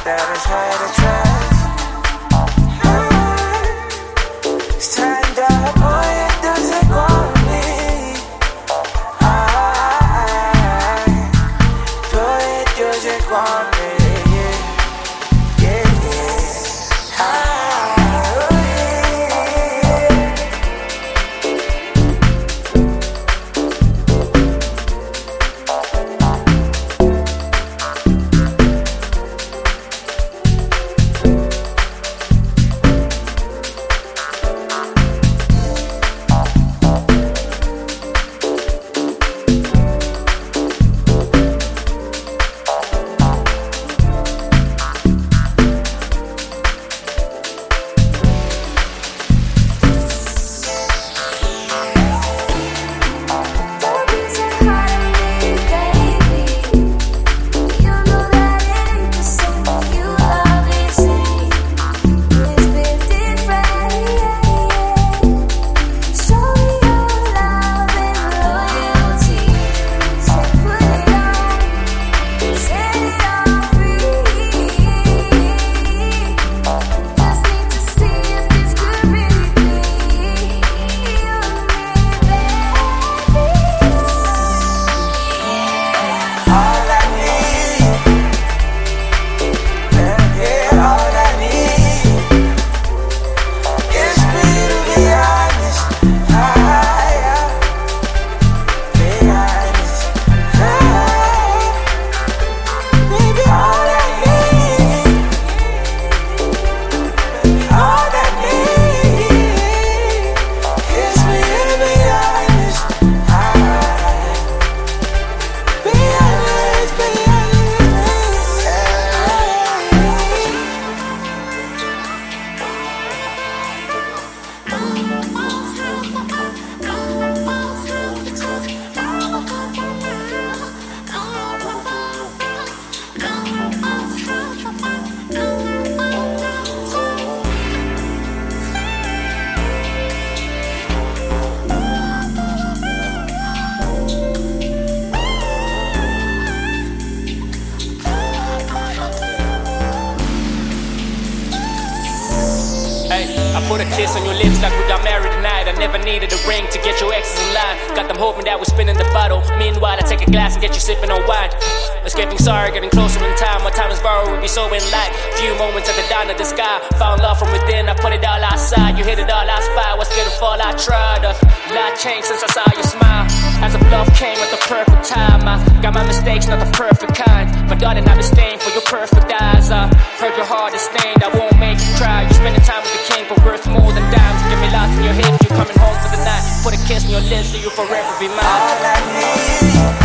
that is hard to trust. Stand up, boy, it doesn't want me. Boy, it doesn't want me. I put a kiss on your lips like we got married tonight. I never needed a ring to get your exes in line. Got them hoping that we're spinning the bottle. Meanwhile, I take a glass and get you sipping on wine. Escaping sorry, getting closer in time. What time is borrowed will be so in light. Few moments at the dawn of the sky. Found love from within, I put it all outside. You hit it all, I spy. What's beautiful, I tried. A lot changed since I saw you smile. As if love came at the perfect time. I got my mistakes, not the perfect kind. But darling, I've been staying for your perfect eyes. I heard your heart is stained, I won't make you cry. You spending time with the king, but worth more than dimes. Get me lost in your head, you coming home for the night. Put a kiss on your lips, so you'll forever be mine. All I need